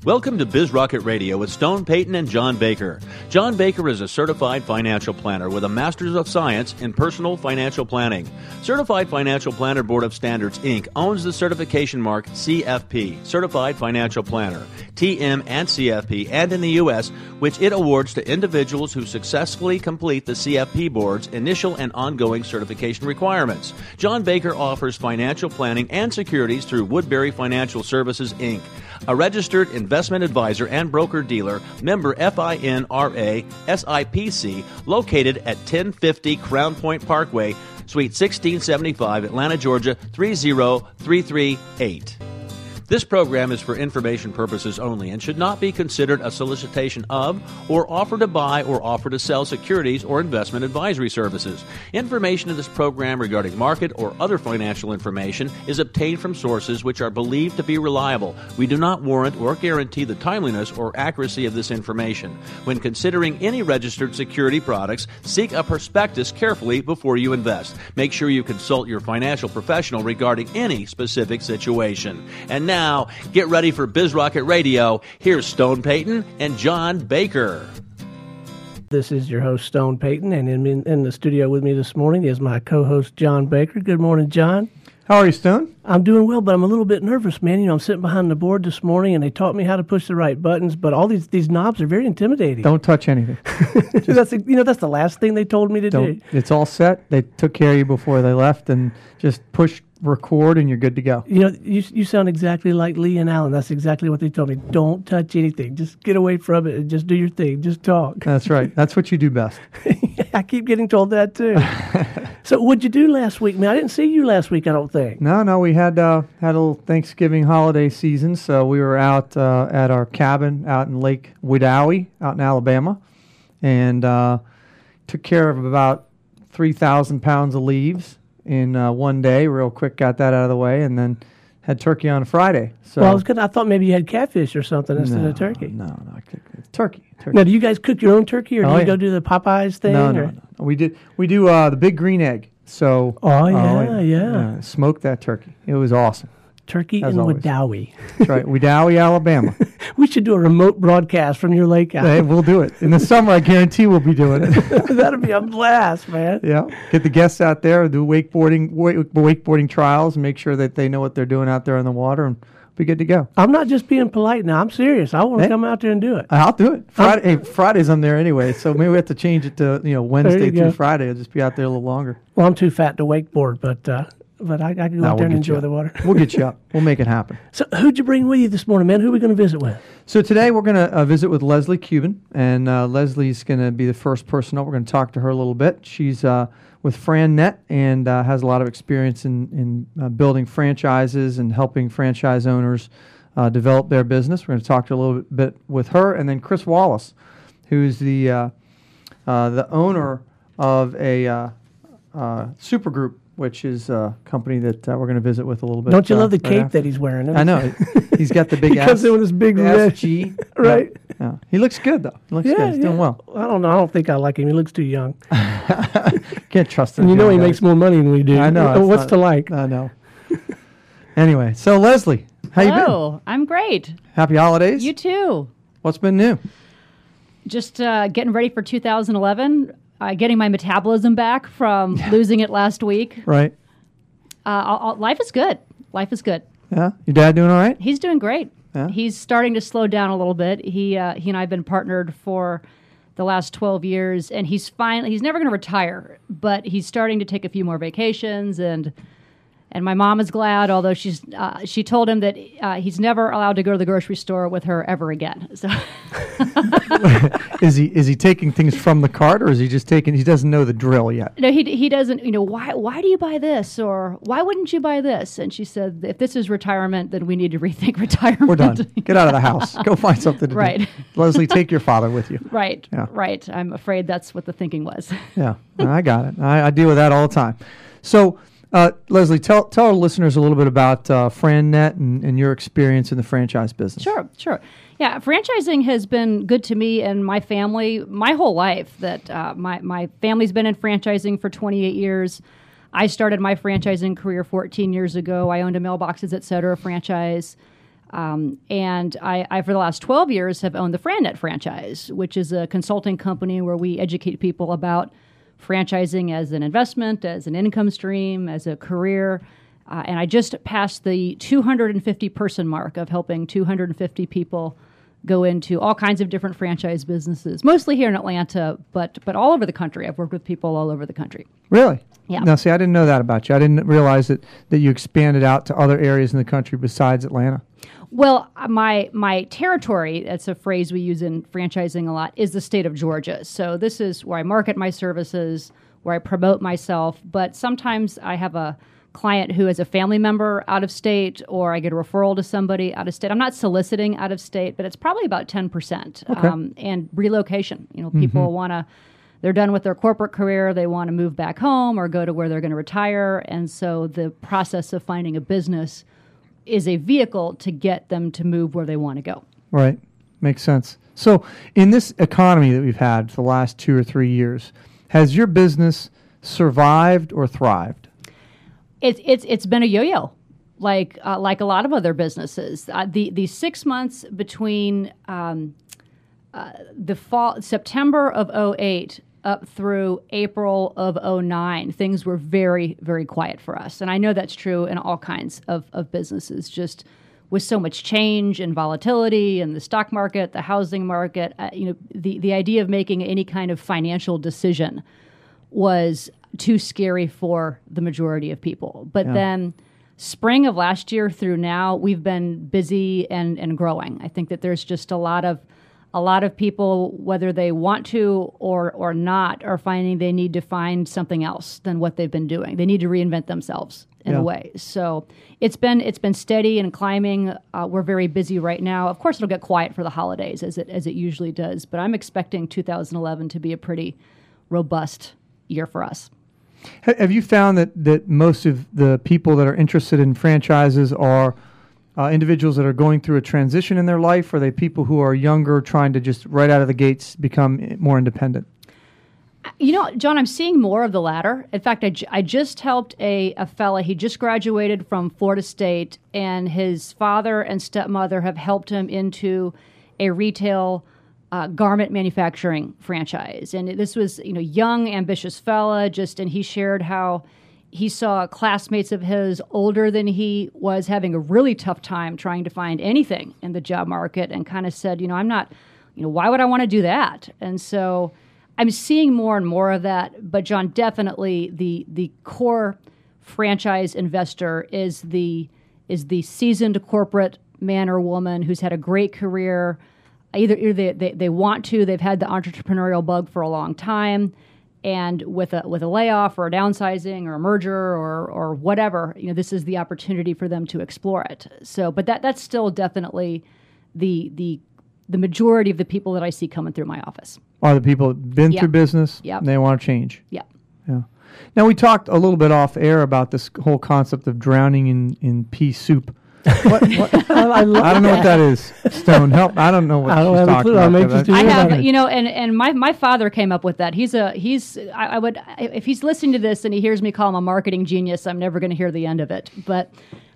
Welcome to Biz Rocket Radio with Stone Payton and John Baker. John Baker is a certified financial planner with a Master's of Science in Personal Financial Planning. Certified Financial Planner Board of Standards, Inc. owns the certification mark CFP, Certified Financial Planner, TM and CFP, and in the U.S., which it awards to individuals who successfully complete the CFP Board's initial and ongoing certification requirements. John Baker offers financial planning and securities through Woodbury Financial Services, Inc., a registered investment advisor and broker-dealer, member FINRA SIPC, located at 1050 Crown Point Parkway, Suite 1675, Atlanta, Georgia 30338. This program is for information purposes only and should not be considered a solicitation of or offer to buy or offer to sell securities or investment advisory services. Information in this program regarding market or other financial information is obtained from sources which are believed to be reliable. We do not warrant or guarantee the timeliness or accuracy of this information. When considering any registered security products, seek a prospectus carefully before you invest. Make sure you consult your financial professional regarding any specific situation. And now, get ready for Biz Rocket Radio. Here's Stone Payton and John Baker. This is your host, Stone Payton, and in the studio with me this morning is my co-host, John Baker. Good morning, John. How are you, Stone? I'm doing well, but I'm a little bit nervous, man. You know, I'm sitting behind the board this morning, and they taught me how to push the right buttons, but all these knobs are very intimidating. Don't touch anything. That's the last thing they told me to do. It's all set. They took care of you before they left, and just push record, and you're good to go. You know, you sound exactly like Lee and Allen. That's exactly what they told me. Don't touch anything. Just get away from it and just do your thing. Just talk. That's right. That's what you do best. I keep getting told that, too. So what'd you do last week, man? I didn't see you last week, I don't think. No, we had a little Thanksgiving holiday season, so we were out at our cabin out in Lake Wedowee out in Alabama, and took care of about 3,000 pounds of leaves in one day. Real quick, got that out of the way, and then had turkey on Friday. So, well, I thought maybe you had catfish or something instead of turkey. No, turkey. Now, do you guys cook your own turkey, or do you go do the Popeyes thing? No. We do the big green egg. So, yeah. Smoked that turkey. It was awesome. Turkey in Wedowee. That's right, Wedowee, Alabama. We should do a remote broadcast from your lake house. Hey, we'll do it. In the summer, I guarantee we'll be doing it. That'll be a blast, man. Yeah. Get the guests out there, do wakeboarding trials, and make sure that they know what they're doing out there in the water, and be good to go. I'm not just being polite now. I'm serious. I want to come out there and do it. I'll do it. Fridays I'm there anyway, so maybe we have to change it to Wednesday through Friday. I'll just be out there a little longer. Well, I'm too fat to wakeboard, but I can go out there and enjoy the water. We'll get you up. We'll make it happen. So who'd you bring with you this morning, man? Who are we going to visit with? So today we're going to visit with Leslie Cuban, and Leslie's going to be the first person up. We're going to talk to her a little bit. She's with FranNet and has a lot of experience in building franchises and helping franchise owners develop their business. We're going to talk to a little bit with her, and then Chris Wallace, who's the owner of a Supergroup, which is a company that we're going to visit with a little bit. Don't you love the cape that he's wearing? I know. He's got the big he comes in with his big SG. Right. Yeah. He looks good, though. He looks good. He's doing well. I don't know. I don't think I like him. He looks too young. Can't trust him. And you know he makes more money than we do. I know. What's to like? I know. Anyway, so Leslie, how you been? Hello. I'm great. Happy holidays. You too. What's been new? Just getting ready for 2011. Getting my metabolism back from losing it last week. Right. Life is good. Life is good. Yeah. Your dad doing all right? He's doing great. Yeah. He's starting to slow down a little bit. He and I have been partnered for the last 12 years, and he's never going to retire, but he's starting to take a few more vacations, and my mom is glad, although she told him that he's never allowed to go to the grocery store with her ever again. So Is he taking things from the cart, or is he just taking? He doesn't know the drill yet. No, he doesn't. Why do you buy this, or why wouldn't you buy this? And she said, if this is retirement, then we need to rethink retirement. We're done. Get out of the house. Go find something to do. Leslie, take your father with you. Right. Yeah. Right. I'm afraid that's what the thinking was. Yeah, I got it. I deal with that all the time. So. Leslie, tell our listeners a little bit about FranNet and your experience in the franchise business. Sure. Yeah, franchising has been good to me and my family my whole life. That my family's been in franchising for 28 years. I started my franchising career 14 years ago. I owned a Mailboxes Etc. franchise. And I, for the last 12 years, have owned the FranNet franchise, which is a consulting company where we educate people about franchising as an investment, as an income stream, as a career. And I just passed the 250-person mark of helping 250 people go into all kinds of different franchise businesses, mostly here in Atlanta, but all over the country. I've worked with people all over the country. Really? Yeah. Now, see, I didn't know that about you. I didn't realize that you expanded out to other areas in the country besides Atlanta. Well, my territory, that's a phrase we use in franchising a lot, is the state of Georgia. So this is where I market my services, where I promote myself. But sometimes I have a client who is a family member out of state, or I get a referral to somebody out of state. I'm not soliciting out of state, but it's probably about 10%. Okay. And relocation. People want to, they're done with their corporate career, they want to move back home or go to where they're going to retire. And so the process of finding a business is a vehicle to get them to move where they want to go. Right. Makes sense. So in this economy that we've had for the last 2 or 3 years, has your business survived or thrived? It's been a yo-yo, like a lot of other businesses. The 6 months between the fall, September of 2008 up through April of 2009, things were very, very quiet for us. And I know that's true in all kinds of businesses, just with so much change and volatility in the stock market, the housing market. The idea of making any kind of financial decision was too scary for the majority of people. But then spring of last year through now, we've been busy and growing. I think that there's just a lot of people, whether they want to or not, are finding they need to find something else than what they've been doing. They need to reinvent themselves in a way. So it's been steady and climbing. We're very busy right now. Of course, it'll get quiet for the holidays as it usually does. But I'm expecting 2011 to be a pretty robust year for us. Have you found that most of the people that are interested in franchises are individuals that are going through a transition in their life? Or are they people who are younger, trying to just right out of the gates become more independent? John, I'm seeing more of the latter. In fact, I just helped a fella. He just graduated from Florida State, and his father and stepmother have helped him into a retail garment manufacturing franchise. And this was, young, ambitious fella, and he shared how he saw classmates of his older than he was having a really tough time trying to find anything in the job market, and kind of said, I'm not, why would I want to do that? And so I'm seeing more and more of that. But John, definitely the core franchise investor is the seasoned corporate man or woman who's had a great career. Either they want to, they've had the entrepreneurial bug for a long time, and with a layoff or a downsizing or a merger or whatever, this is the opportunity for them to explore it. So, but that's still definitely the majority of the people that I see coming through my office. Are the people that have been through business, Yep. and they want to change? Yeah. Yeah. Now, we talked a little bit off air about this whole concept of drowning in pea soup. What? I don't know what that is. Stone, help! I don't know what she's talking about. I have, and my father came up with that. I would, if he's listening to this and he hears me call him a marketing genius, I'm never going to hear the end of it. But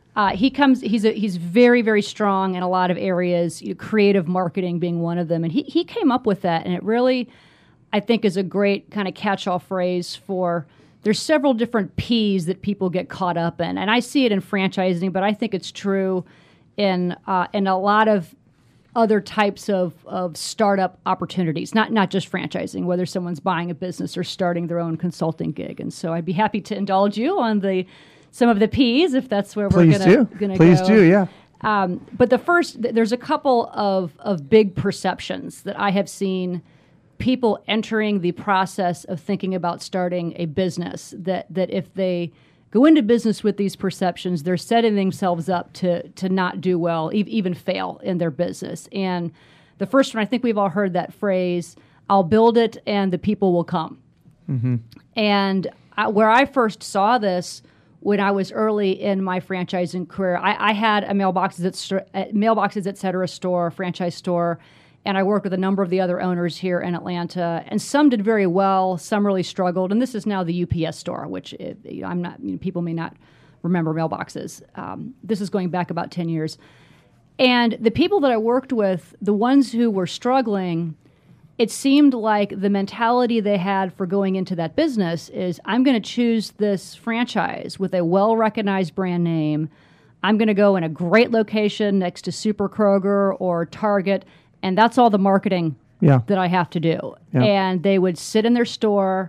he's very, very strong in a lot of areas, creative marketing being one of them, and he came up with that, and it really, I think, is a great kind of catch-all phrase for. There's several different P's that people get caught up in, and I see it in franchising, but I think it's true in a lot of other types of startup opportunities, not just franchising, whether someone's buying a business or starting their own consulting gig. And so I'd be happy to indulge you on some of the P's if that's where we're going to go. Please do, yeah. But there's a couple of big perceptions that I have seen people entering the process of thinking about starting a business, that if they go into business with these perceptions, they're setting themselves up to not do well, even fail in their business. And the first one, I think we've all heard that phrase, I'll build it and the people will come. Mm-hmm. And where I first saw this when I was early in my franchising career, I had a Mailboxes Etc. store, franchise store, and I worked with a number of the other owners here in Atlanta, and some did very well, some really struggled. And this is now the UPS store, which people may not remember Mailboxes. This is going back about 10 years. And the people that I worked with, the ones who were struggling, it seemed like the mentality they had for going into that business is, I'm going to choose this franchise with a well-recognized brand name. I'm going to go in a great location next to Super Kroger or Target, and that's all the marketing that I have to do. Yeah. And they would sit in their store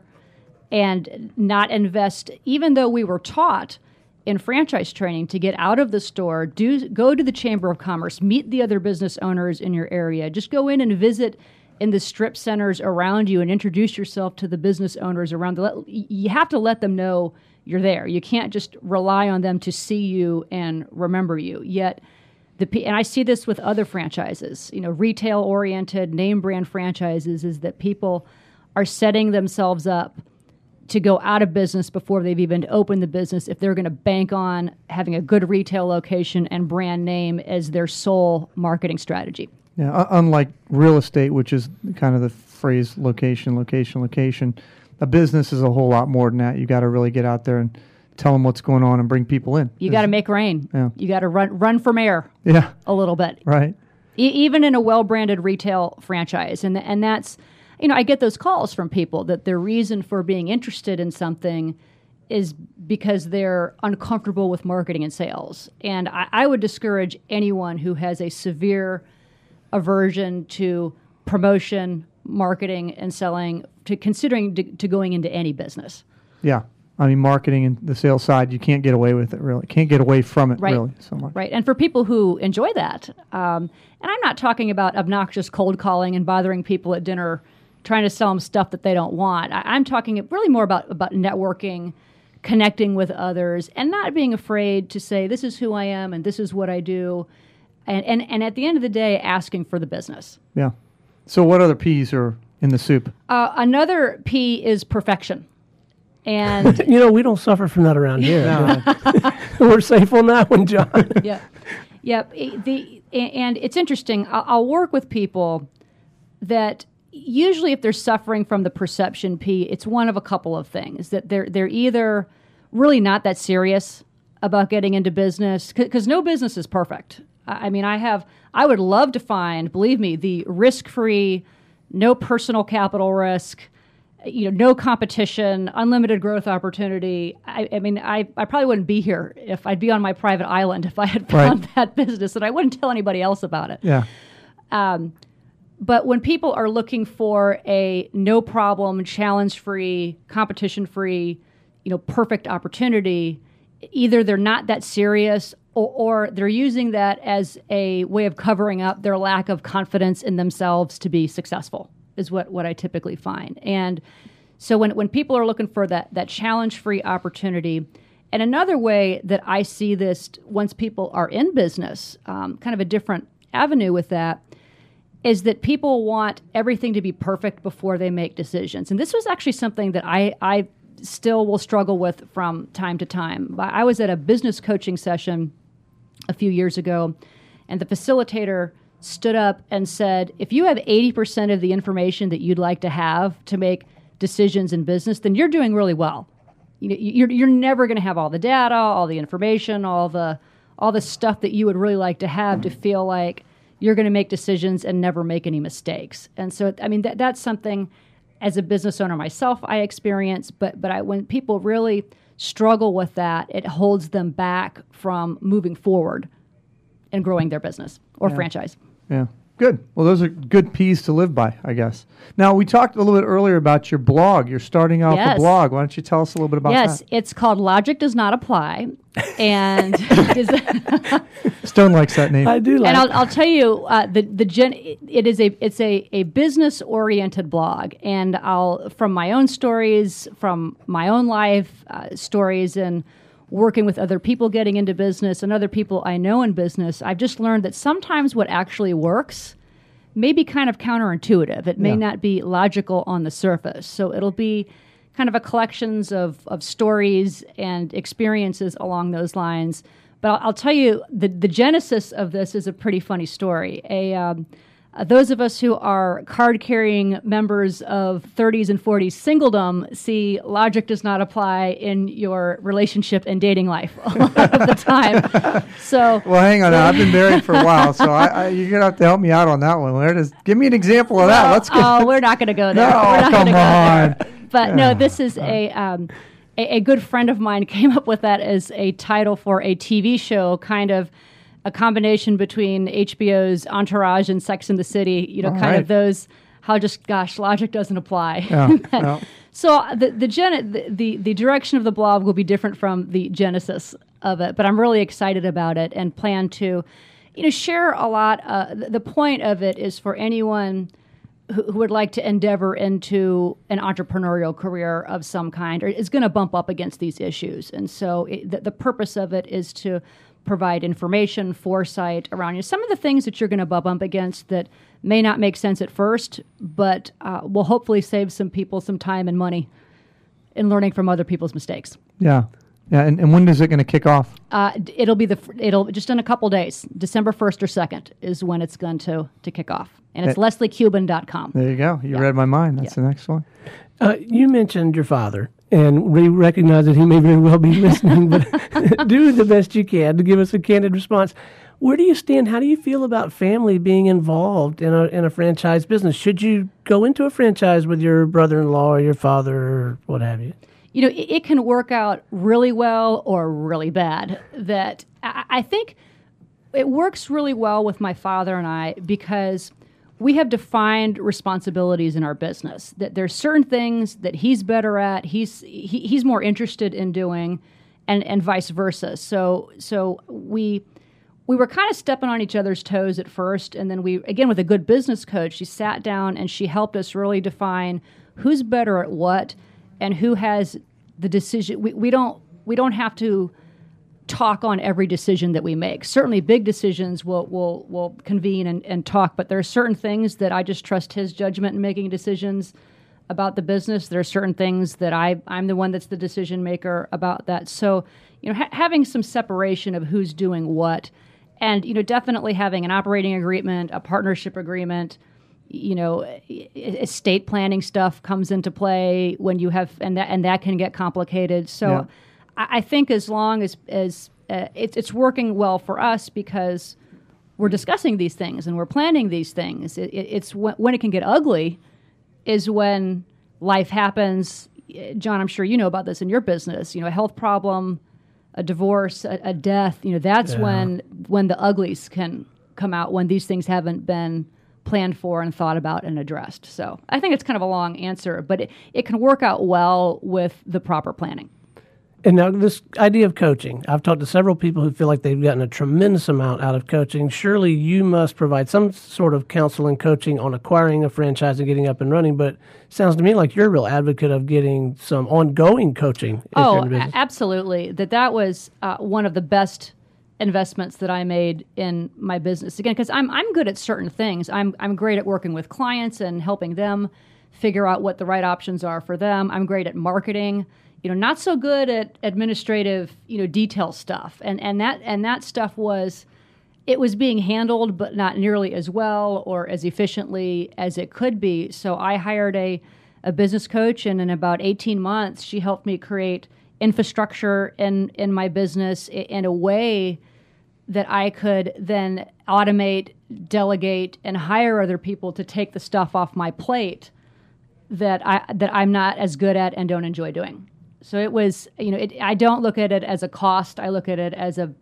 and not invest, even though we were taught in franchise training to get out of the store, go to the Chamber of Commerce, meet the other business owners in your area, just go in and visit in the strip centers around you and introduce yourself to the business owners around. You have to let them know you're there. You can't just rely on them to see you and remember you. Yet, and I see this with other franchises, retail-oriented, name-brand franchises, is that people are setting themselves up to go out of business before they've even opened the business if they're going to bank on having a good retail location and brand name as their sole marketing strategy. Yeah, unlike real estate, which is kind of the phrase location, location, location, a business is a whole lot more than that. You got to really get out there and tell them what's going on and bring people in. You got to make rain. Yeah. You got to run for mayor. Yeah, a little bit. Right. Even in a well-branded retail franchise, and that's, I get those calls from people that their reason for being interested in something is because they're uncomfortable with marketing and sales. And I would discourage anyone who has a severe aversion to promotion, marketing, and selling to considering to going into any business. Yeah. I mean, marketing and the sales side, you can't get away with it, really. Can't get away from it, really, so much. Right. And for people who enjoy that, and I'm not talking about obnoxious cold calling and bothering people at dinner trying to sell them stuff that they don't want. I'm talking really more about networking, connecting with others, and not being afraid to say, this is who I am and this is what I do. And at the end of the day, asking for the business. Yeah. So what other P's are in the soup? Another P is perfection. And we don't suffer from that around here. No. We're safe on that one, John. Yeah. Yep. And it's interesting. I'll work with people that usually if they're suffering from the perception P, it's one of a couple of things. That they're either really not that serious about getting into business, because no business is perfect. I mean, I would love to find, believe me, the risk-free, no personal capital risk, no competition, unlimited growth opportunity. I mean, I probably wouldn't be here if I'd be on my private island if I had found that business, and I wouldn't tell anybody else about it. Yeah. But when people are looking for a no problem, challenge-free, competition-free, perfect opportunity, either they're not that serious or they're using that as a way of covering up their lack of confidence in themselves to be successful, is what I typically find. And so when people are looking for that challenge-free opportunity, and another way that I see this once people are in business, kind of a different avenue with that, is that people want everything to be perfect before they make decisions. And this was actually something that I still will struggle with from time to time. I was at a business coaching session a few years ago, and the facilitator stood up and said, if you have 80% of the information that you'd like to have to make decisions in business, then you're doing really well. You're never going to have all the data, all the information, all the stuff that you would really like to have to feel like you're going to make decisions and never make any mistakes. And so, I mean, that's something as a business owner myself I experience, but when people really struggle with that, it holds them back from moving forward and growing their business or franchise. Yeah. Good. Well, those are good P's to live by, I guess. Now, we talked a little bit earlier about your blog. You're starting off a blog. Why don't you tell us a little bit about that? Yes, it's called Logic Does Not Apply. And Stone likes that name. I do like it. And I'll tell you, it's a business-oriented blog. And from my own stories, from my own life, stories, and working with other people getting into business and other people I know in business, I've just learned that sometimes what actually works may be kind of counterintuitive. It may not be logical on the surface. So it'll be kind of a collections of stories and experiences along those lines. But I'll tell you, the genesis of this is a pretty funny story. those of us who are card-carrying members of 30s and 40s singledom see logic does not apply in your relationship and dating life a lot of the time. So, well, hang on. I've been married for a while, so you're gonna have to help me out on that one. Give me an example of that. Let's go. Oh, we're not going to go there. No, we're not come on. But no, this is a good friend of mine came up with that as a title for a TV show, kind of a combination between HBO's Entourage and Sex and the City, of those, how just, gosh, logic doesn't apply. Yeah. So the direction of the blog will be different from the genesis of it, but I'm really excited about it and plan to, share a lot. The point of it is for anyone who would like to endeavor into an entrepreneurial career of some kind, or is going to bump up against these issues. And so the purpose of it is to provide information, foresight around some of the things that you're going to bump up against that may not make sense at first, but will hopefully save some people some time and money in learning from other people's mistakes. Yeah. Yeah, and when is it going to kick off? It'll just in a couple days. December 1st or 2nd is when it's going to kick off. And it's lesliecuban.com. There you go. You read my mind. That's the next one. You mentioned your father, and we recognize that he may very well be listening, but do the best you can to give us a candid response. Where do you stand? How do you feel about family being involved in a franchise business? Should you go into a franchise with your brother-in-law or your father or what have you? It can work out really well or really bad. That I think it works really well with my father and I because we have defined responsibilities in our business. That there's certain things that he's better at, he's more interested in doing, and vice versa. So we were kind of stepping on each other's toes at first, and then again with a good business coach, she sat down and she helped us really define who's better at what. And who has the decision? We don't have to talk on every decision that we make. Certainly, big decisions we'll convene and talk. But there are certain things that I just trust his judgment in making decisions about the business. There are certain things that I'm the one that's the decision maker about that. So having some separation of who's doing what, and definitely having an operating agreement, a partnership agreement. Estate planning stuff comes into play when you have, and that can get complicated. So I think as long as it's working well for us because we're discussing these things and we're planning these things. It's when it can get ugly is when life happens. John, I'm sure you know about this in your business. A health problem, a divorce, a death. That's when the uglies can come out, when these things haven't been planned for and thought about and addressed. So I think it's kind of a long answer, but it can work out well with the proper planning. And now this idea of coaching, I've talked to several people who feel like they've gotten a tremendous amount out of coaching. Surely you must provide some sort of counsel and coaching on acquiring a franchise and getting up and running, but it sounds to me like you're a real advocate of getting some ongoing coaching. Absolutely. That was one of the best investments that I made in my business. Again, because I'm good at certain things. I'm great at working with clients and helping them figure out what the right options are for them. I'm great at marketing. Not so good at administrative, detail stuff. And that stuff was being handled, but not nearly as well or as efficiently as it could be. So I hired a business coach, and in about 18 months, she helped me create infrastructure in my business in a way that I could then automate, delegate, and hire other people to take the stuff off my plate that I'm not as good at and don't enjoy doing. So it was, I don't look at it as a cost. I look at it as a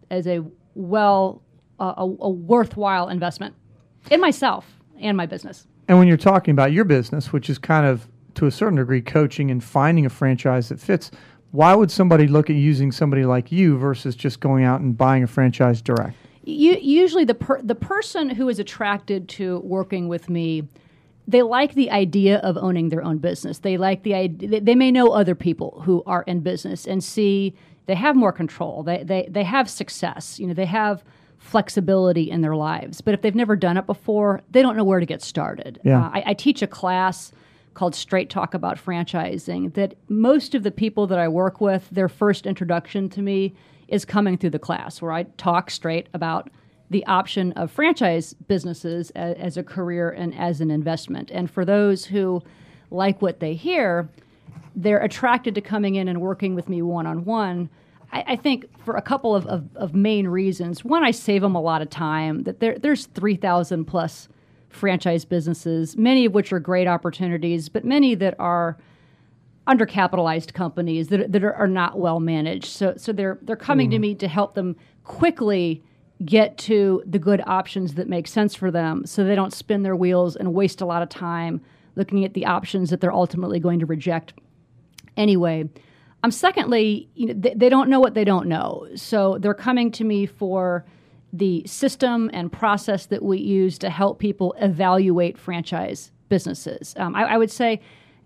worthwhile investment in myself and my business. And when you're talking about your business, which is kind of to a certain degree coaching and finding a franchise that fits, why would somebody look at using somebody like you versus just going out and buying a franchise direct? Usually the person who is attracted to working with me, they like the idea of owning their own business. They like the idea. They may know other people who are in business and see they have more control. They have success. They have flexibility in their lives. But if they've never done it before, they don't know where to get started. Yeah. I teach a class called Straight Talk About Franchising, that most of the people that I work with, their first introduction to me is coming through the class, where I talk straight about the option of franchise businesses as a career and as an investment. And for those who like what they hear, they're attracted to coming in and working with me one-on-one. I think for a couple of main reasons. One, I save them a lot of time. That there's 3,000 plus franchise businesses, many of which are great opportunities, but many that are undercapitalized companies that are not well managed. So they're coming to me to help them quickly get to the good options that make sense for them, so they don't spin their wheels and waste a lot of time looking at the options that they're ultimately going to reject anyway. Secondly, they don't know what they don't know. So they're coming to me for the system and process that we use to help people evaluate franchise businesses. I would say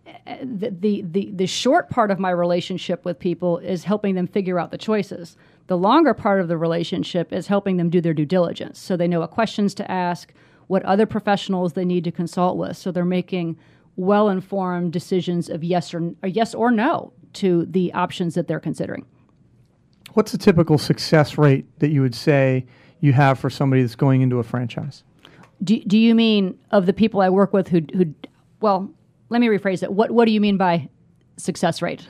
the short part of my relationship with people is helping them figure out the choices. The longer part of the relationship is helping them do their due diligence, so they know what questions to ask, what other professionals they need to consult with, so they're making well-informed decisions of yes or no to the options that they're considering. What's the typical success rate that you would say you have for somebody that's going into a franchise? Do you mean of the people I work with who well, let me rephrase it. What do you mean by success rate?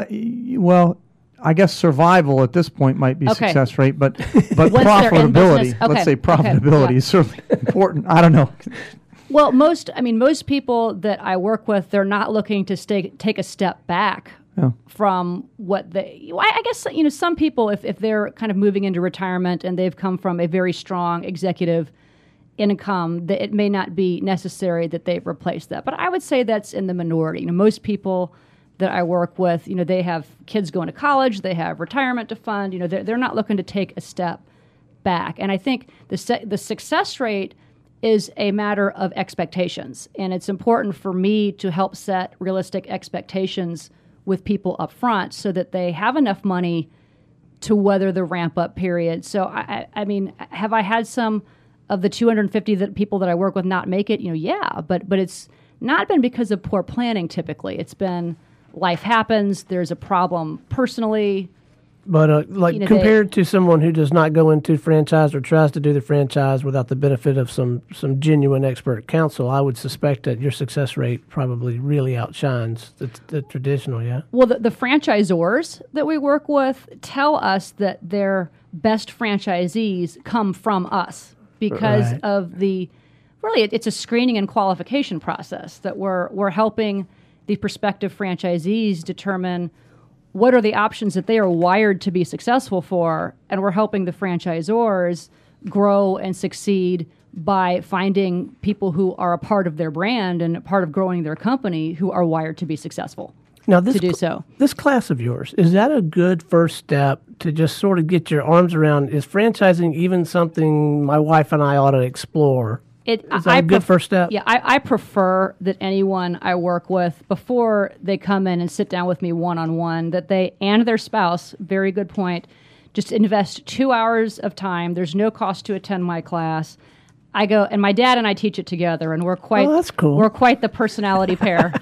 Well, I guess survival at this point might be Okay. success rate, but Once they're in profitability, business, okay, let's say okay, profitability yeah. is certainly important. I don't know. Well, most people that I work with, they're not looking to take a step back Oh. from what I guess, some people, if they're kind of moving into retirement and they've come from a very strong executive income, that it may not be necessary that they've replaced that. But I would say that's in the minority. Most people that I work with, they have kids going to college, they have retirement to fund, they're not looking to take a step back. And I think the success rate is a matter of expectations. And it's important for me to help set realistic expectations with people up front so that they have enough money to weather the ramp-up period. So, I mean, have I had some of the 250 people that I work with not make it? Yeah, but it's not been because of poor planning typically. It's been life happens, there's a problem personally. But compared to someone who does not go into franchise or tries to do the franchise without the benefit of some genuine expert counsel, I would suspect that your success rate probably really outshines the traditional, yeah? Well, the franchisors that we work with tell us that their best franchisees come from us because Right. of it's a screening and qualification process that we're helping the prospective franchisees determine what are the options that they are wired to be successful for, and we're helping the franchisors grow and succeed by finding people who are a part of their brand and a part of growing their company who are wired to be successful. Now, to do so. This class of yours, is that a good first step to just sort of get your arms around? Is franchising even something my wife and I ought to explore? Is that a good first step? Yeah, I prefer that anyone I work with, before they come in and sit down with me one-on-one, that they and their spouse, very good point, just invest 2 hours of time. There's no cost to attend my class. I go, and my dad and I teach it together, and we're quite that's cool. We're quite the personality pair.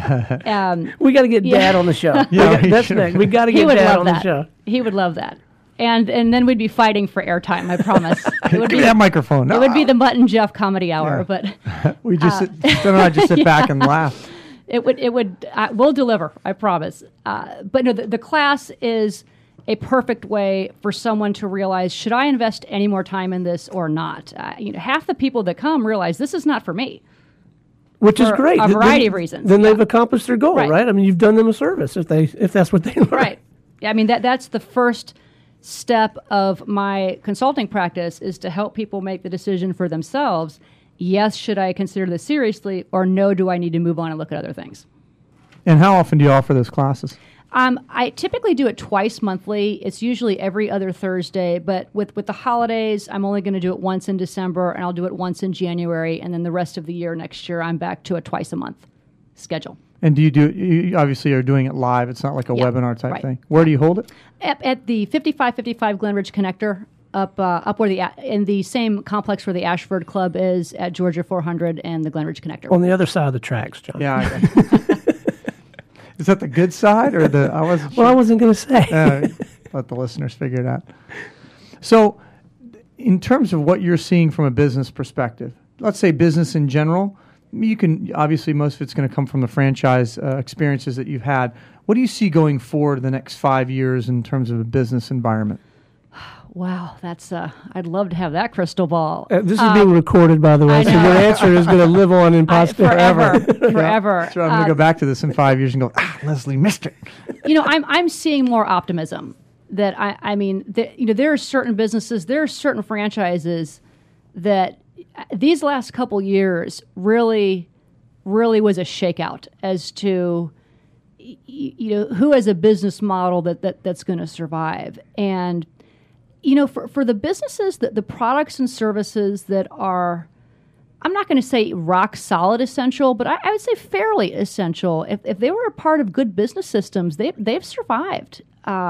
We got to get Dad on the show. That's next. We got to He get would Dad love on that. the show. He would love that. And then we'd be fighting for airtime, I promise. It would Give me that microphone. It would be the Mutt and Jeff comedy hour, but We just Stan and I just sit back and laugh. we'll deliver, I promise. But no, the class is a perfect way for someone to realize, should I invest any more time in this or not? Half the people that come realize this is not for me. Which is For great. a variety of reasons, Then yeah. they've accomplished their goal, Right. right? I mean, you've done them a service if that's what they learn. Right. I mean, that's the first step of my consulting practice, is to help people make the decision for themselves. Yes, should I consider this seriously, or no, do I need to move on and look at other things? And how often do you offer those classes? I typically do it twice monthly. It's usually every other Thursday, but with the holidays, I'm only going to do it once in December, and I'll do it once in January, and then the rest of the year next year, I'm back to a twice a month schedule. And you obviously are doing it live. It's not like a Yeah, webinar type right. thing. Where do you hold it? At the 5555 Glenridge Connector, up where in the same complex where the Ashford Club is at Georgia 400 and the Glenridge Connector. On the other side of the tracks, John. Yeah. Is that the good side or the? I wasn't. Well, I sure. wasn't going to say. Let the listeners figure it out. So, in terms of what you're seeing from a business perspective, let's say business in general, you can obviously most of it's going to come from the franchise experiences that you've had. What do you see going forward the next 5 years in terms of a business environment? Wow, that's I'd love to have that crystal ball. This is being recorded, by the way, so your answer is going to live on in posterity forever. So I'm going to go back to this in 5 years and go, Leslie missed it. I'm seeing more optimism. That there are certain businesses, there are certain franchises that these last couple years really was a shakeout as to who has a business model that's going to survive. And for the businesses, the products and services that are, I'm not going to say rock solid essential, but I would say fairly essential. If they were a part of good business systems, they've survived.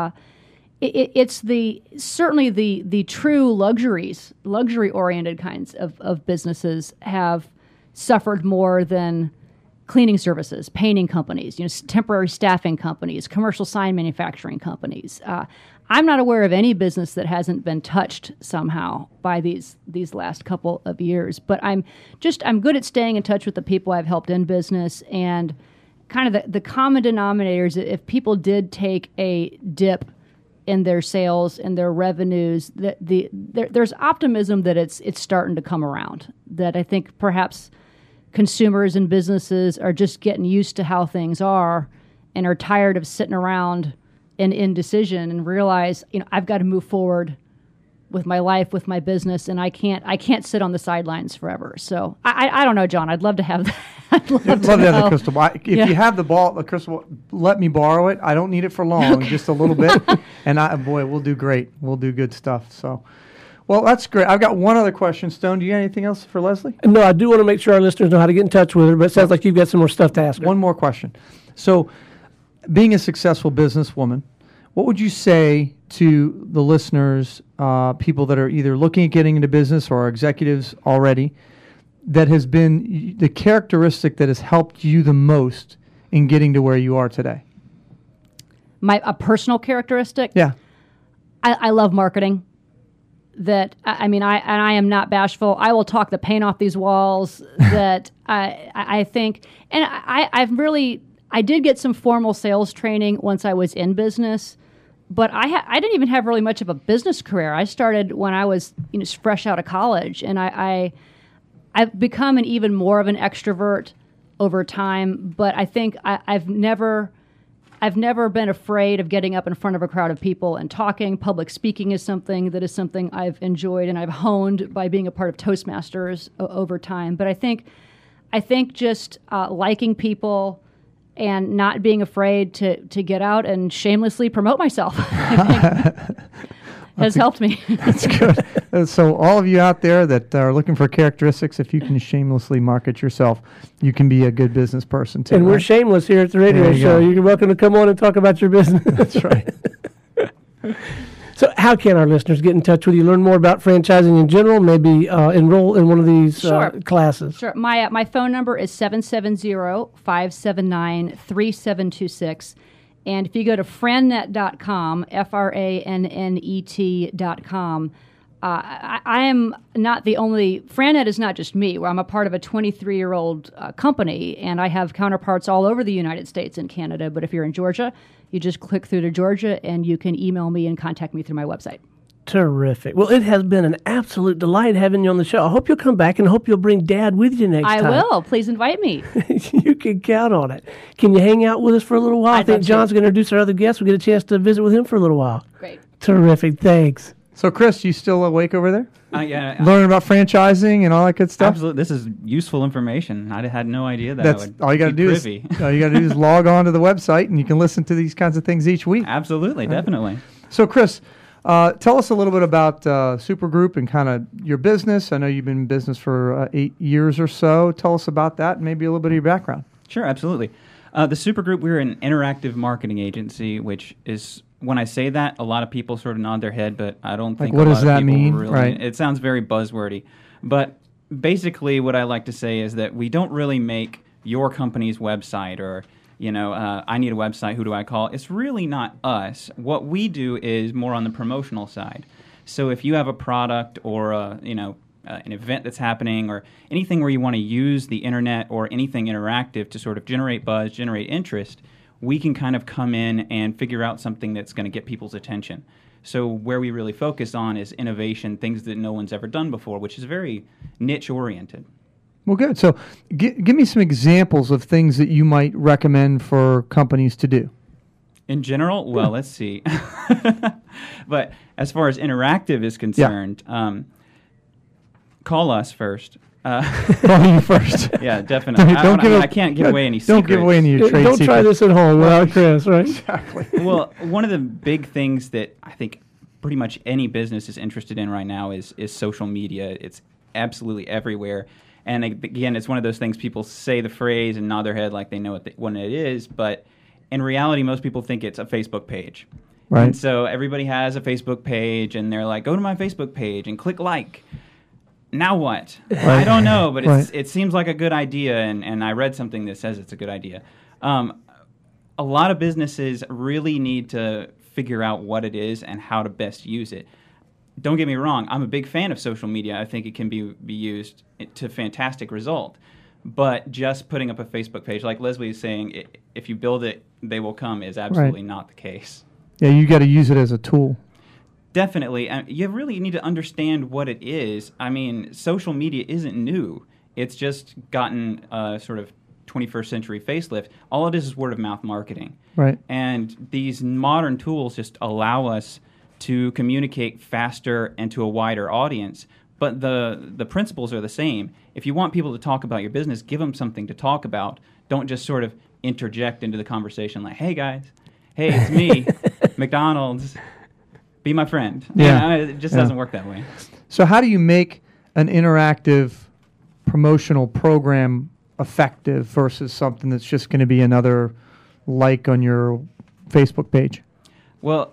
It's certainly the true luxury-oriented kinds of businesses have suffered more than cleaning services, painting companies, temporary staffing companies, commercial sign manufacturing companies. I'm not aware of any business that hasn't been touched somehow by these last couple of years. But I'm good at staying in touch with the people I've helped in business, and kind of the common denominators. If people did take a dip in their sales and their revenues, there's optimism that it's starting to come around. That I think perhaps consumers and businesses are just getting used to how things are and are tired of sitting around in indecision and realize, I've got to move forward with my life, with my business, and I can't sit on the sidelines forever. So I don't know, John. I'd love to have that. I'd love to have the crystal ball. If you have the crystal ball, let me borrow it. I don't need it for long, just a little bit. And we'll do great. We'll do good stuff. So, well, that's great. I've got one other question. Stone, do you have anything else for Leslie? No, I do want to make sure our listeners know how to get in touch with her, but it sounds like you've got some more stuff to ask her. One more question. So, being a successful businesswoman, what would you say to the listeners, people that are either looking at getting into business or are executives already, that has been the characteristic that has helped you the most in getting to where you are today? A personal characteristic? Yeah. I love marketing. That I am not bashful. I will talk the paint off these walls. That I think, and I did get some formal sales training once I was in business, but I didn't even have really much of a business career. I started when I was fresh out of college, and I've become even more of an extrovert over time. But I think I've never been afraid of getting up in front of a crowd of people and talking. Public speaking is something I've enjoyed and I've honed by being a part of Toastmasters over time. But I think just liking people and not being afraid to get out and shamelessly promote myself, I think, has helped me. That's good. So all of you out there that are looking for characteristics, if you can shamelessly market yourself, you can be a good business person too. And we're shameless here at the radio show. You're welcome to come on and talk about your business. That's right. So how can our listeners get in touch with you, learn more about franchising in general, maybe enroll in one of these classes? Sure. My phone number is 770-579-3726. And if you go to frannet.com, FRANNET.com, I am not the only. Frannet is not just me. I'm a part of a 23-year-old company, and I have counterparts all over the United States and Canada. But if you're in Georgia, you just click through to Georgia, and you can email me and contact me through my website. Terrific. Well, it has been an absolute delight having you on the show. I hope you'll come back, and I hope you'll bring Dad with you next time. I will. Please invite me. You can count on it. Can you hang out with us for a little while? I think John's going to introduce our other guests. We'll get a chance to visit with him for a little while. Great. Terrific. Thanks. So, Chris, you still awake over there? Yeah. Learning about franchising and all that good stuff? Absolutely. This is useful information. I had no idea that I would all you got to do privy. All you got to do is log on to the website, and you can listen to these kinds of things each week. Absolutely. Definitely. So, Chris, tell us a little bit about Supergroup and kind of your business. I know you've been in business for 8 years or so. Tell us about that and maybe a little bit of your background. Sure, absolutely. The Supergroup, we're an interactive marketing agency, which is, when I say that, a lot of people sort of nod their head, but I don't think what a lot does of that people mean? really. Right. It sounds very buzzwordy. But basically what I like to say is that we don't really make your company's website or, I need a website, who do I call? It's really not us. What we do is more on the promotional side. So if you have a product or an event that's happening or anything where you want to use the internet or anything interactive to sort of generate buzz, generate interest, we can kind of come in and figure out something that's going to get people's attention. So where we really focus on is innovation, things that no one's ever done before, which is very niche-oriented. Well, good. So give me some examples of things that you might recommend for companies to do. In general, well, let's see. But as far as interactive is concerned, call us first. Call you first. Yeah, definitely. I can't give away any secrets. Don't give away any of your trade Don't try secrets. this at home without Chris, right? Exactly. Well, one of the big things that I think pretty much any business is interested in right now is social media. It's absolutely everywhere. And again, it's one of those things people say the phrase and nod their head like they know what it is, but in reality, most people think it's a Facebook page. Right. And so everybody has a Facebook page, and they're like, go to my Facebook page and click like. Now what? I don't know, but it seems like a good idea, and I read something that says it's a good idea. A lot of businesses really need to figure out what it is and how to best use it. Don't get me wrong, I'm a big fan of social media. I think it can be used to fantastic result. But just putting up a Facebook page, like Leslie is saying, if you build it, they will come, is absolutely not the case. Yeah, you got to use it as a tool. Definitely. You really need to understand what it is. I mean, social media isn't new. It's just gotten a sort of 21st century facelift. All it is word of mouth marketing. Right. And these modern tools just allow us to communicate faster and to a wider audience. But the principles are the same. If you want people to talk about your business, give them something to talk about. Don't just sort of interject into the conversation like, hey, guys, hey, it's me, McDonald's. Be my friend. Yeah. It just doesn't work that way. So how do you make an interactive promotional program effective versus something that's just going to be another like on your Facebook page? Well,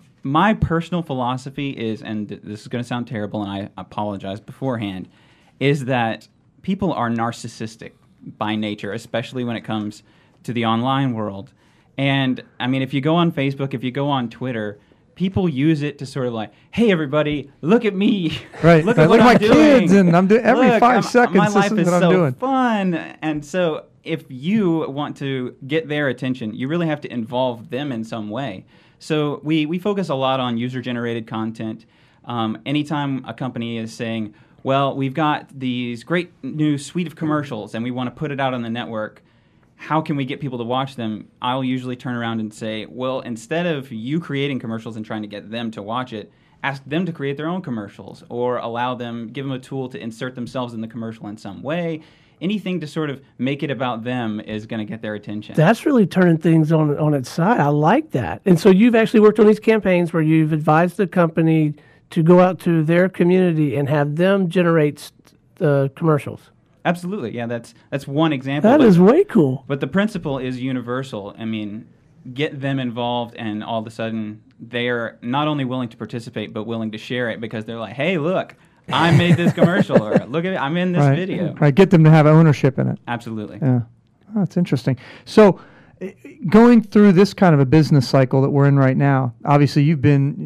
my personal philosophy is, and this is going to sound terrible, and I apologize beforehand, is that people are narcissistic by nature, especially when it comes to the online world. And, I mean, if you go on Facebook, if you go on Twitter, people use it to sort of like, hey, everybody, look at me. Right. Look at what my I'm doing. kids, and I'm doing every 5 seconds. My this life is what so I'm doing. fun. And so if you want to get their attention, you really have to involve them in some way. So we focus a lot on user-generated content. Anytime a company is saying, well, we've got these great new suite of commercials and we want to put it out on the network, how can we get people to watch them? I'll usually turn around and say, well, instead of you creating commercials and trying to get them to watch it, ask them to create their own commercials or give them a tool to insert themselves in the commercial in some way. Anything to sort of make it about them is going to get their attention. That's really turning things on its side. I like that. And so you've actually worked on these campaigns where you've advised the company to go out to their community and have them generate commercials. Absolutely, yeah. That's one example. That is way cool. But the principle is universal. I mean, get them involved, and all of a sudden they are not only willing to participate, but willing to share it because they're like, "Hey, look, I made this commercial," or "Look at it, I'm in this video." Right, get them to have ownership in it. Absolutely. Yeah, oh, that's interesting. So, going through this kind of a business cycle that we're in right now, obviously you've been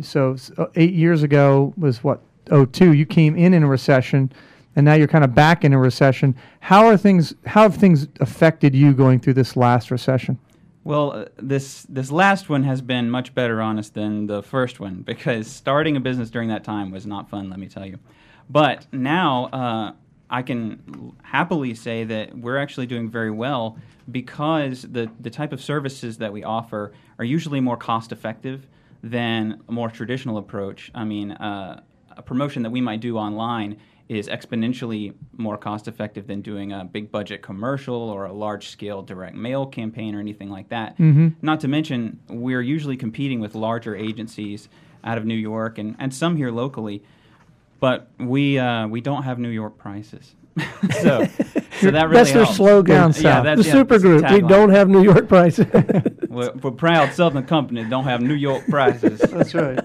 8 years ago was what 2002. You came in a recession. And now you're kind of back in a recession. How have things affected you going through this last recession? Well, this last one has been much better, honest, than the first one because starting a business during that time was not fun, let me tell you. But now I can happily say that we're actually doing very well because the type of services that we offer are usually more cost-effective than a more traditional approach. I mean, a promotion that we might do online is exponentially more cost-effective than doing a big-budget commercial or a large-scale direct mail campaign or anything like that. Mm-hmm. Not to mention, we're usually competing with larger agencies out of New York and some here locally, but we don't have New York prices. so that really That's their helps. slogan. Down south. The Supergroup. We don't have New York prices. We're proud Southern company that don't have New York prices. That's right.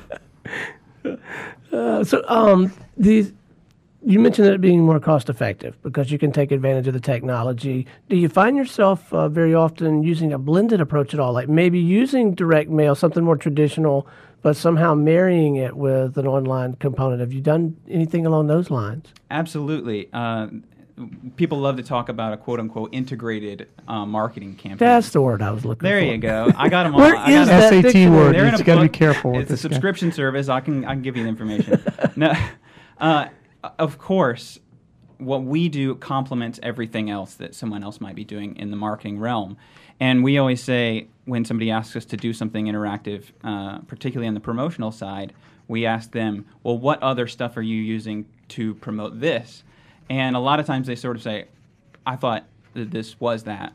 You mentioned it being more cost-effective because you can take advantage of the technology. Do you find yourself very often using a blended approach at all, like maybe using direct mail, something more traditional, but somehow marrying it with an online component. Have you done anything along those lines? Absolutely. People love to talk about a quote-unquote integrated marketing campaign. That's the word I was looking There for. you go. I got them all. Where I is got 'em- that SAT dictionary? word. They're in You've a got to be book. careful with It's a this guy. subscription service. I can give you the information. No, of course, what we do complements everything else that someone else might be doing in the marketing realm. And we always say when somebody asks us to do something interactive, particularly on the promotional side, we ask them, well, what other stuff are you using to promote this? And a lot of times they sort of say, I thought that this was that,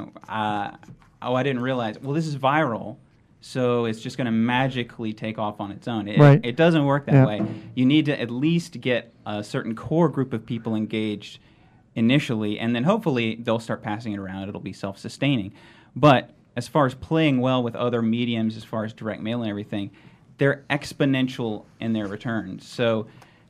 I didn't realize, well, this is viral, so it's just going to magically take off on its own. Right. It doesn't work that Yeah. way. You need to at least get a certain core group of people engaged initially, and then hopefully they'll start passing it around. It'll be self-sustaining. But as far as playing well with other mediums, as far as direct mail and everything, they're exponential in their returns. So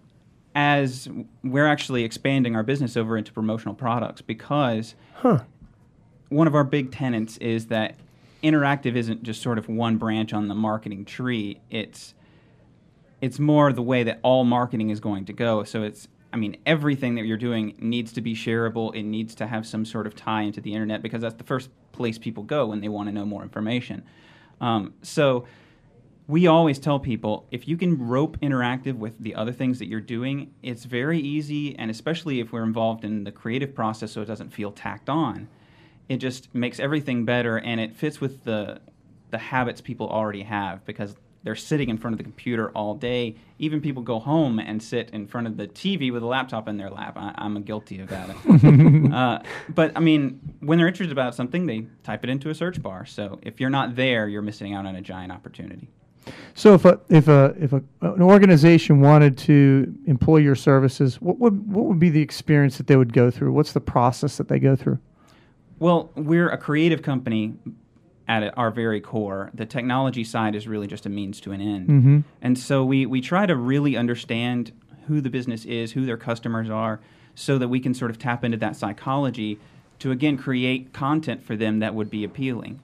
as we're actually expanding our business over into promotional products, because one of our big tenets is that interactive isn't just sort of one branch on the marketing tree. It's more the way that all marketing is going to go. So everything that you're doing needs to be shareable. It needs to have some sort of tie into the internet, because that's the first place people go when they want to know more information. So we always tell people, if you can rope interactive with the other things that you're doing, it's very easy, and especially if we're involved in the creative process so it doesn't feel tacked on, it just makes everything better, and it fits with the habits people already have, because they're sitting in front of the computer all day. Even people go home and sit in front of the TV with a laptop in their lap. I'm guilty of that. But when they're interested about something, they type it into a search bar. So if you're not there, you're missing out on a giant opportunity. So if an organization wanted to employ your services, what would be the experience that they would go through? What's the process that they go through? Well, we're a creative company at our very core. The technology side is really just a means to an end. Mm-hmm. And so we try to really understand who the business is, who their customers are, so that we can sort of tap into that psychology to, again, create content for them that would be appealing.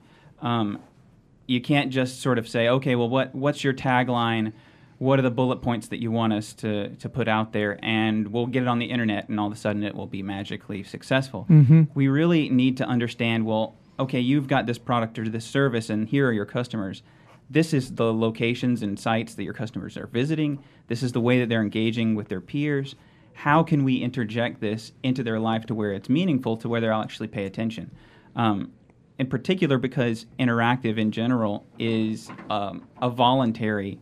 You can't just sort of say, okay, well, what's your tagline? What are the bullet points that you want us to put out there? And we'll get it on the internet, and all of a sudden it will be magically successful. Mm-hmm. We really need to understand, well, okay, you've got this product or this service, and here are your customers. This is the locations and sites that your customers are visiting. This is the way that they're engaging with their peers. How can we interject this into their life to where it's meaningful, to where they'll actually pay attention? In particular, because interactive in general is a voluntary.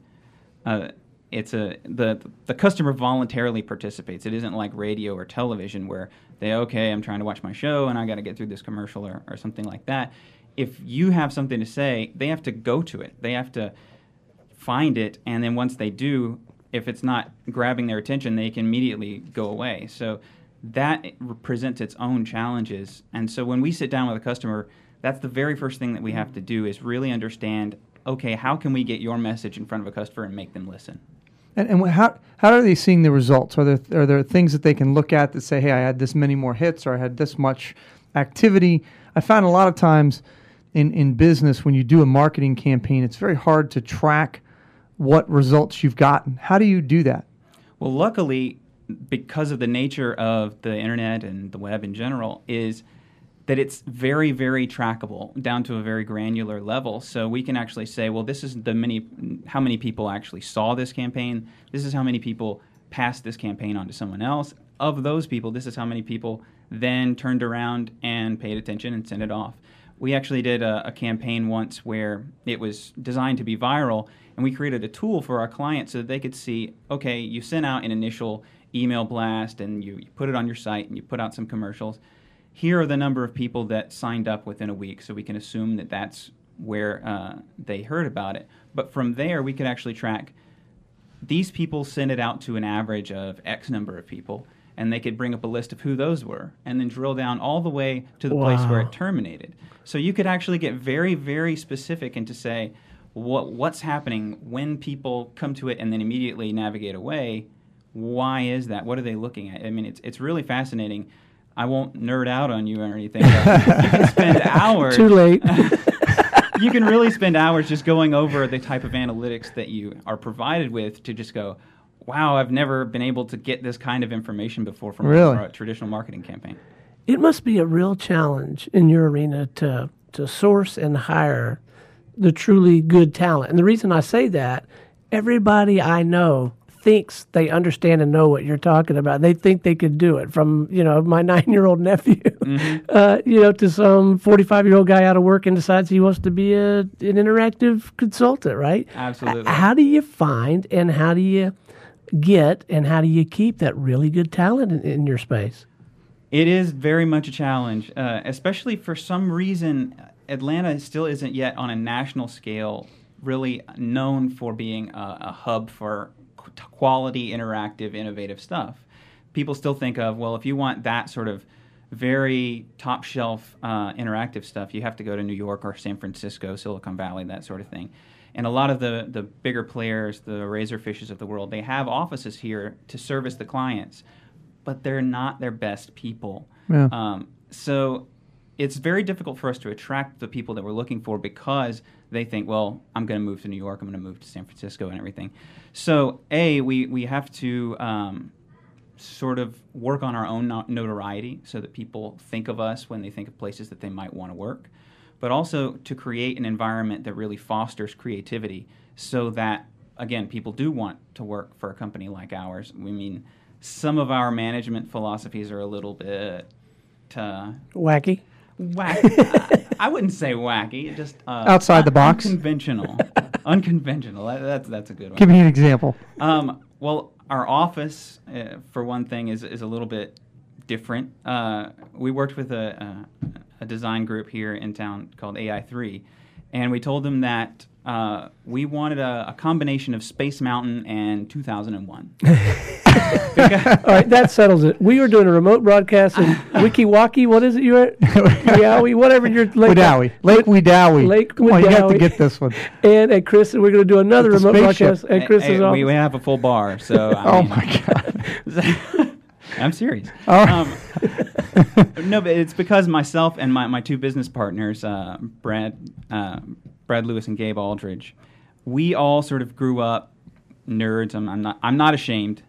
The customer voluntarily participates. It isn't like radio or television where I'm trying to watch my show and I got to get through this commercial or something like that. If you have something to say, they have to go to it. They have to find it, and then once they do, if it's not grabbing their attention, they can immediately go away. So that presents its own challenges. And so when we sit down with a customer, that's the very first thing that we have to do is really understand, okay, how can we get your message in front of a customer and make them listen? And how are they seeing the results? Are there things that they can look at that say, hey, I had this many more hits, or I had this much activity? I found a lot of times in business, when you do a marketing campaign, it's very hard to track what results you've gotten. How do you do that? Well, luckily, because of the nature of the internet and the web in general, is that it's very, very trackable down to a very granular level. So we can actually say, well, this is how many people actually saw this campaign. This is how many people passed this campaign on to someone else. Of those people, this is how many people then turned around and paid attention and sent it off. We actually did a campaign once where it was designed to be viral, and we created a tool for our clients so that they could see, okay, you sent out an initial email blast and you put it on your site and you put out some commercials. Here are the number of people that signed up within a week, so we can assume that that's where they heard about it. But from there, we could actually track these people sent it out to an average of X number of people, and they could bring up a list of who those were, and then drill down all the way to the place where it terminated. So you could actually get very, very specific and to say what's happening when people come to it and then immediately navigate away. Why is that? What are they looking at? I mean, it's really fascinating. I won't nerd out on you or anything, but you can spend hours. Too late. you can really spend hours just going over the type of analytics that you are provided with to just go, wow, I've never been able to get this kind of information before from a traditional marketing campaign. It must be a real challenge in your arena to source and hire the truly good talent. And the reason I say that, everybody I know thinks they understand and know what you're talking about. They think they could do it, from, my 9-year-old nephew, to some 45-year-old guy out of work and decides he wants to be an interactive consultant, right? Absolutely. How do you find and how do you get and how do you keep that really good talent in your space? It is very much a challenge, especially for some reason. Atlanta still isn't yet on a national scale really known for being a hub for quality, interactive, innovative stuff. People still think of, well, if you want that sort of very top-shelf interactive stuff, you have to go to New York or San Francisco, Silicon Valley, that sort of thing. And a lot of the bigger players, the Razorfishes of the world, they have offices here to service the clients, but they're not their best people. Yeah. So it's very difficult for us to attract the people that we're looking for because they think, well, I'm going to move to New York, I'm going to move to San Francisco and everything. So, we have to sort of work on our own notoriety so that people think of us when they think of places that they might want to work, but also to create an environment that really fosters creativity so that, again, people do want to work for a company like ours. Some of our management philosophies are a little bit wacky. I wouldn't say wacky. Just outside the box. Unconventional. Unconventional. That's a good one. Give me an example. Well, our office, for one thing, is a little bit different. We worked with a design group here in town called AI3, and we told them that we wanted a combination of Space Mountain and 2001. All right, that settles it. We were doing a remote broadcast in Wiki-Waki. What is it you were? Yowie, whatever your Lake Wedowee. Lake Wedowee. Lake Come on, you have to Wedowee. get this one. And at Chris, we're going to do another With the remote spaceship. broadcast at Chris's office. We have a full bar, so My God. I'm serious. Oh. No, but it's because myself and my two business partners, Brad Lewis and Gabe Aldridge, we all sort of grew up nerds. I'm not ashamed,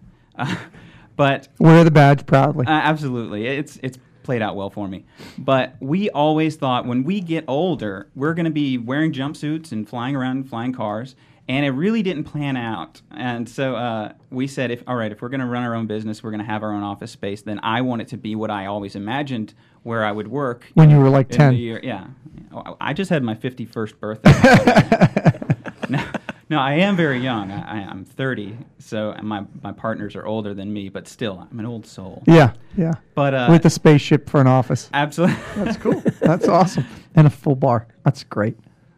but Wear the badge proudly. absolutely, it's played out well for me. But we always thought when we get older, we're going to be wearing jumpsuits and flying around in flying cars. And it really didn't plan out. And so we said, if we're going to run our own business, we're going to have our own office space, then I want it to be what I always imagined where I would work. When you were like in 10. the year. Yeah. I just had my 51st birthday. No, I am very young. I'm 30, so my partners are older than me, but still, I'm an old soul. Yeah. But With a spaceship for an office. absolutely. That's cool. That's awesome. And a full bar. That's great.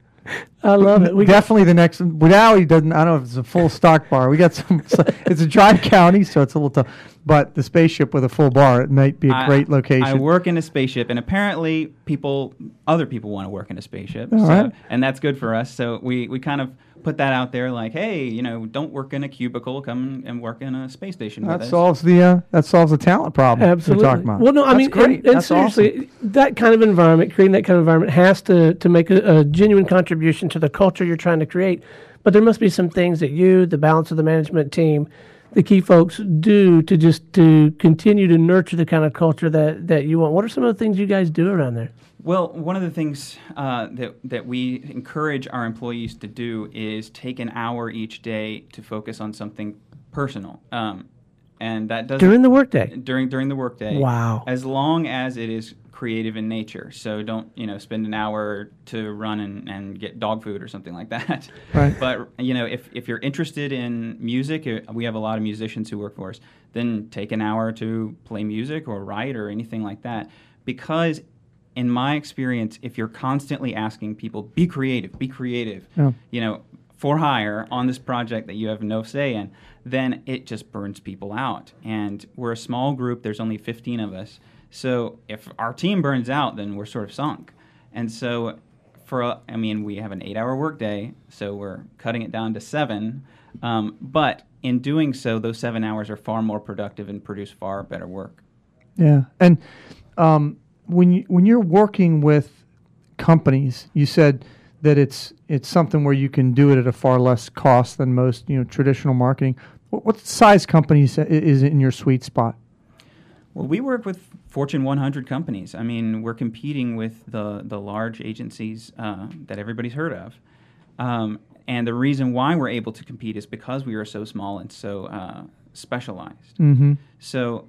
I love it. Definitely the next one. Wedowee doesn't, I don't know if it's a full stock bar. We got some, it's a dry county, so it's a little tough. But the spaceship with a full bar, it might be a great location. I work in a spaceship, and apparently other people want to work in a spaceship. All right. And that's good for us. So we kind of put that out there like, hey, don't work in a cubicle, come and work in a space station with That us. solves the talent problem Absolutely. you're talking about. Well, no, I That's mean, great. and That's seriously, awesome. that kind of environment, creating that kind of environment has to make a genuine contribution to the culture you're trying to create. But there must be some things that you, the balance of the management team, the key folks do to continue to nurture the kind of culture that you want. What are some of the things you guys do around there? Well, one of the things that we encourage our employees to do is take an hour each day to focus on something personal, and that doesn't During the workday? During the workday. Wow. As long as it is creative in nature, so don't spend an hour to run and get dog food or something like that. Right. But if you're interested in music, we have a lot of musicians who work for us. Then take an hour to play music or write or anything like that, because in my experience, if you're constantly asking people, be creative, Yeah. For hire on this project that you have no say in, then it just burns people out. And we're a small group. There's only 15 of us. So if our team burns out, then we're sort of sunk. And so we have an 8-hour workday, so we're cutting it down to 7. But in doing so, those 7 hours are far more productive and produce far better work. Yeah. And when you're working with companies, you said that it's something where you can do it at a far less cost than most traditional marketing. What size companies is in your sweet spot? Well, we work with Fortune 100 companies. I mean, we're competing with the large agencies that everybody's heard of. And the reason why we're able to compete is because we are so small and so specialized. Mm-hmm. So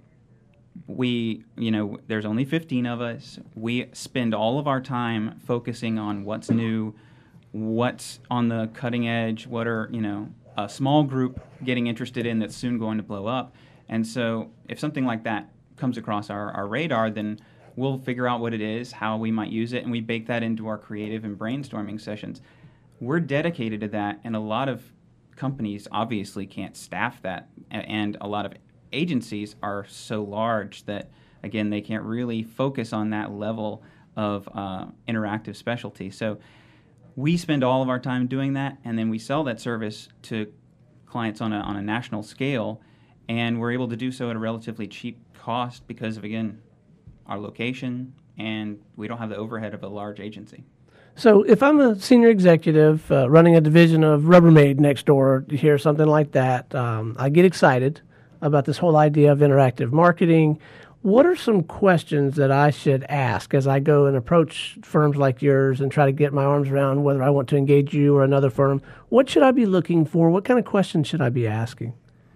there's only 15 of us. We spend all of our time focusing on what's new, what's on the cutting edge, what are, a small group getting interested in that's soon going to blow up. And so if something like that comes across our radar, then we'll figure out what it is, how we might use it, and we bake that into our creative and brainstorming sessions. We're dedicated to that, and a lot of companies obviously can't staff that, and a lot of agencies are so large that, again, they can't really focus on that level of interactive specialty. So we spend all of our time doing that, and then we sell that service to clients on a national scale, and we're able to do so at a relatively cheap cost because of, again, our location, and we don't have the overhead of a large agency. So if I'm a senior executive running a division of Rubbermaid next door, to hear something like that, I get excited about this whole idea of interactive marketing. What are some questions that I should ask as I go and approach firms like yours and try to get my arms around whether I want to engage you or another firm? What should I be looking for? What kind of questions should I be asking?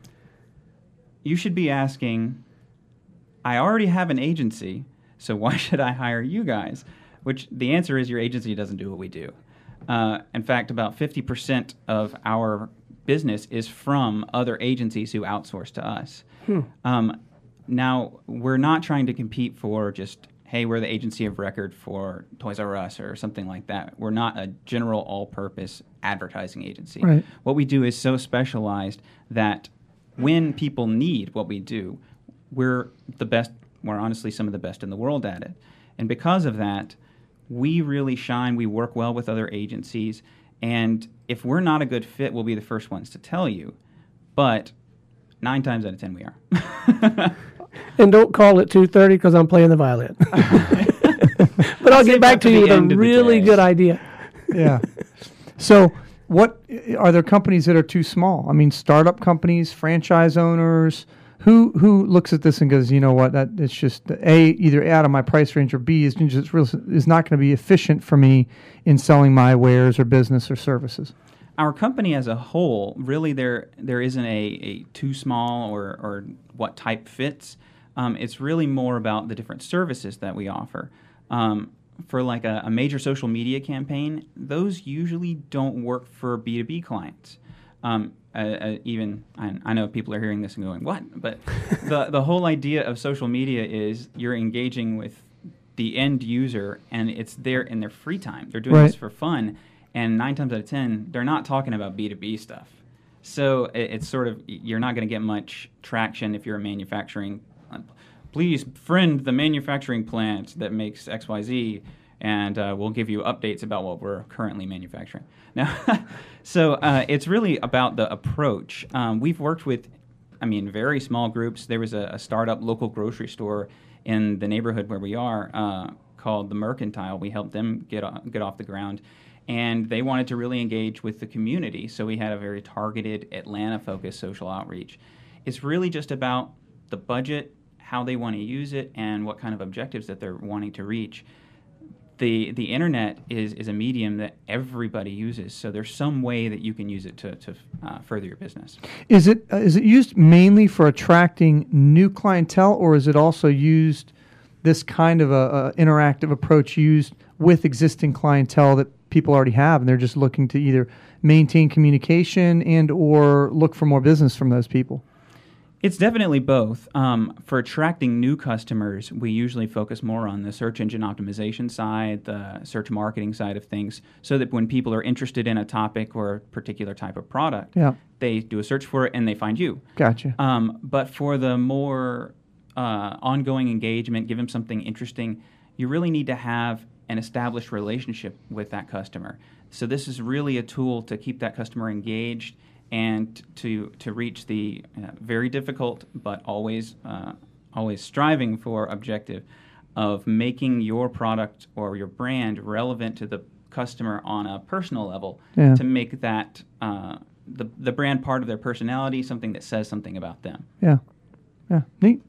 You should be asking, I already have an agency, so why should I hire you guys? Which the answer is your agency doesn't do what we do. In fact, about 50% of our business is from other agencies who outsource to us. Now, we're not trying to compete for just, hey, we're the agency of record for Toys R Us or something like that. We're not a general all-purpose advertising agency. Right. What we do is so specialized that when people need what we do, we're the best, we're honestly some of the best in the world at it. And because of that, we really shine. We work well with other agencies. And if we're not a good fit, we'll be the first ones to tell you. But 9 times out of 10, we are. And don't call at 2:30 because I'm playing the violin. But I'll get back to you with a really good idea. Yeah. So what are there companies that are too small? I mean, startup companies, franchise owners, who looks at this and goes, you know what, that it's just either out of my price range, or B is not going to be efficient for me in selling my wares or business or services. Our company as a whole, really, there isn't a too small or what type fits. It's really more about the different services that we offer. For like a major social media campaign, those usually don't work for B2B clients. Even I know people are hearing this and going, what? But the whole idea of social media is you're engaging with the end user, and it's there in their free time. They're doing this for fun, and 9 times out of 10, they're not talking about B2B stuff. So it's sort of, you're not going to get much traction if you're a manufacturing. Please friend the manufacturing plant that makes XYZ, and we'll give you updates about what we're currently manufacturing. Now, so it's really about the approach. We've worked with, very small groups. There was a startup local grocery store in the neighborhood where we are called The Mercantile. We helped them get off the ground, and they wanted to really engage with the community. So we had a very targeted Atlanta-focused social outreach. It's really just about the budget, how they want to use it, and what kind of objectives that they're wanting to reach. The internet is a medium that everybody uses, so there's some way that you can use it to further your business. Is it used mainly for attracting new clientele, or is it also used, this kind of a interactive approach used with existing clientele that people already have, and they're just looking to either maintain communication and or look for more business from those people? It's definitely both. For attracting new customers, we usually focus more on the search engine optimization side, the search marketing side of things, so that when people are interested in a topic or a particular type of product, they do a search for it and they find you. Gotcha. But for the more ongoing engagement, give them something interesting, you really need to have an established relationship with that customer. So this is really a tool to keep that customer engaged and to reach the very difficult but always striving for objective of making your product or your brand relevant to the customer on a personal level Yeah. to make that the brand part of their personality, something that says something about them. Yeah. Yeah. Neat.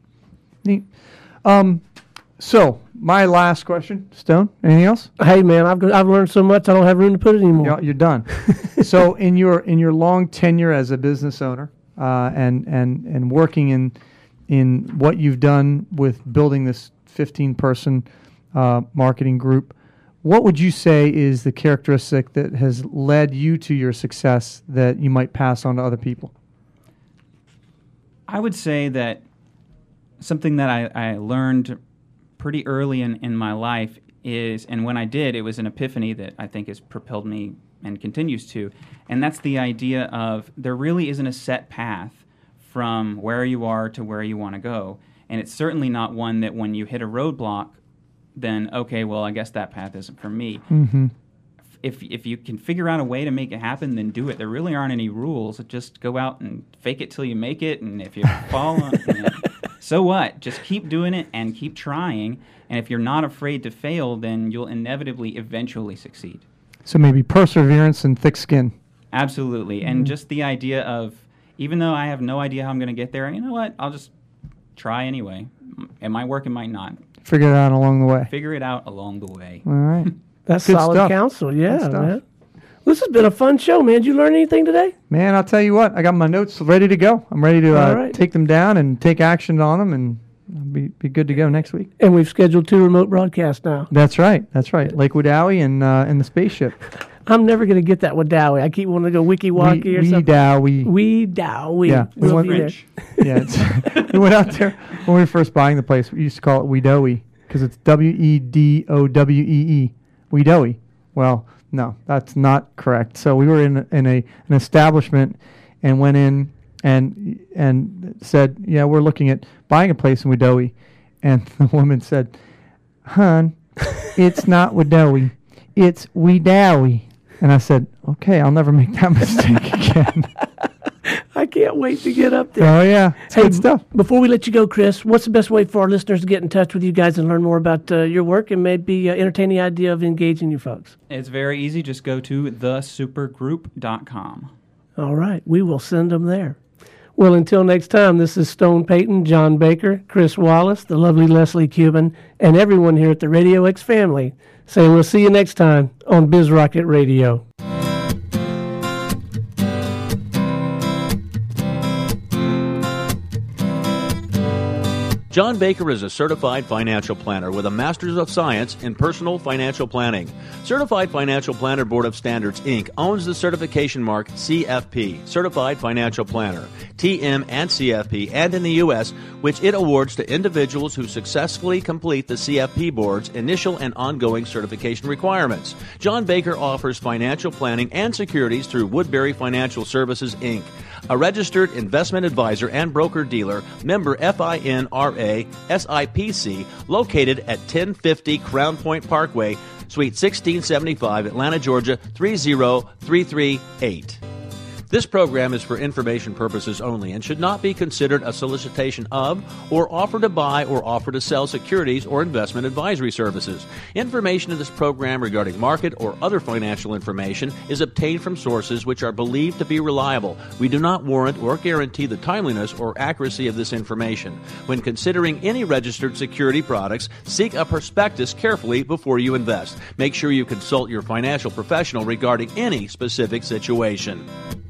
So my last question, Stone. Anything else? Hey, man, I've learned so much I don't have room to put it anymore. You're done. So in your long tenure as a business owner, and working in what you've done with building this 15-person marketing group, what would you say is the characteristic that has led you to your success that you might pass on to other people? I would say that something that I learned pretty early in my life is, and when I did, it was an epiphany that I think has propelled me and continues to, and that's the idea of there really isn't a set path from where you are to where you want to go. And it's certainly not one that when you hit a roadblock, then, okay, well, I guess that path isn't for me. Mm-hmm. If you can figure out a way to make it happen, then do it. There really aren't any rules. Just go out and fake it till you make it, and if you fall on so what? Just keep doing it and keep trying, and if you're not afraid to fail, then you'll inevitably eventually succeed. So maybe perseverance and thick skin. Absolutely. And just the idea of, even though I have no idea how I'm going to get there, you know what? I'll just try anyway. It might work, it might not. Figure it out along the way. Figure it out along the way. All right. That's Good solid stuff. counsel. Yeah, Good stuff. man. This has been a fun show, man. Did you learn anything today? Man, I'll tell you what. I got my notes ready to go. I'm ready to All right. take them down and take action on them, and I'll be good to go next week. And we've scheduled 2 remote broadcasts now. That's right. Lakewood Dowie and the spaceship. I'm never going to get that with Dowie. I keep wanting to go wiki-waki or something. Dowie. We Dowie. Yeah, we We'll went be there. French. Yeah, we went out there when we were first buying the place. We used to call it Wedowie because it's Wedowee. Wedowie. Well, no, that's not correct. So we were in an establishment and went in and said, yeah, we're looking at buying a place in Wedowie. And the woman said, hon, it's not Wedowie. It's Wedowie. And I said, okay, I'll never make that mistake again. I can't wait to get up there. Oh, yeah. It's good stuff. Before we let you go, Chris, what's the best way for our listeners to get in touch with you guys and learn more about your work and maybe entertain the idea of engaging you folks? It's very easy. Just go to thesupergroup.com. All right. We will send them there. Well, until next time, this is Stone Payton, John Baker, Chris Wallace, the lovely Leslie Cuban, and everyone here at the Radio X family saying we'll see you next time on Biz Rocket Radio. John Baker is a certified financial planner with a Master's of Science in Personal Financial Planning. Certified Financial Planner Board of Standards, Inc. owns the certification mark CFP, Certified Financial Planner, TM and CFP, and in the U.S., which it awards to individuals who successfully complete the CFP Board's initial and ongoing certification requirements. John Baker offers financial planning and securities through Woodbury Financial Services, Inc., a registered investment advisor and broker-dealer, member FINRA, SIPC, located at 1050 Crown Point Parkway, Suite 1675, Atlanta, Georgia, 30338. This program is for information purposes only and should not be considered a solicitation of or offer to buy or offer to sell securities or investment advisory services. Information in this program regarding market or other financial information is obtained from sources which are believed to be reliable. We do not warrant or guarantee the timeliness or accuracy of this information. When considering any registered security products, seek a prospectus carefully before you invest. Make sure you consult your financial professional regarding any specific situation.